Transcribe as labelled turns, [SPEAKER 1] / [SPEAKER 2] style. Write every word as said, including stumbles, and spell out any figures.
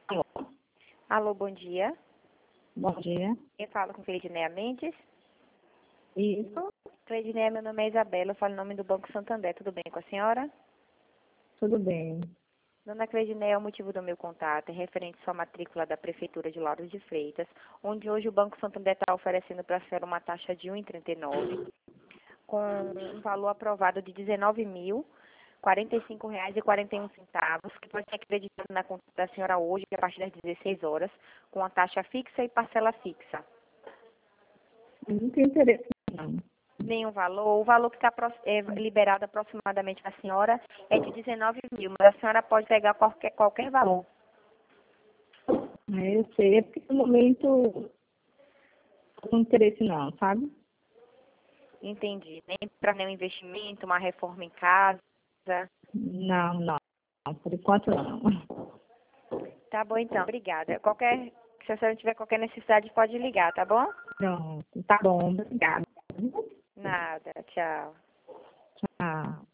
[SPEAKER 1] Alô,
[SPEAKER 2] Alô, bom dia.
[SPEAKER 1] bom dia.
[SPEAKER 2] Eu falo com Cleidinéia Mendes.
[SPEAKER 1] Isso,
[SPEAKER 2] Cleidinéia, meu nome é Isabela, eu falo em nome do Banco Santander. Tudo bem com a senhora?
[SPEAKER 1] tudo bem.
[SPEAKER 2] Dona Cleidinéia, o motivo do meu contato é referente à sua matrícula da Prefeitura de Lauro de Freitas, onde hoje o Banco Santander está oferecendo para a senhora uma taxa de um vírgula trinta e nove, com um valor aprovado de dezenove mil, quarenta e cinco reais e quarenta e um centavos, que pode ser acreditado na conta da senhora hoje, a partir das dezesseis horas, com a taxa fixa e parcela fixa.
[SPEAKER 1] Não tem interesse, não.
[SPEAKER 2] Nenhum valor. O valor que está é, liberado aproximadamente da senhora é de dezenove mil, mas a senhora pode pegar qualquer, qualquer valor.
[SPEAKER 1] É, eu sei, é porque no momento não tem interesse, não, sabe?
[SPEAKER 2] Entendi. Nem para nenhum investimento, uma reforma em casa.
[SPEAKER 1] Não, não. Por enquanto, não.
[SPEAKER 2] Tá bom, então. Obrigada. Qualquer, se a senhora tiver qualquer necessidade, pode ligar, tá bom?
[SPEAKER 1] Pronto, tá bom, obrigada.
[SPEAKER 2] Nada. Tchau.
[SPEAKER 1] Tchau.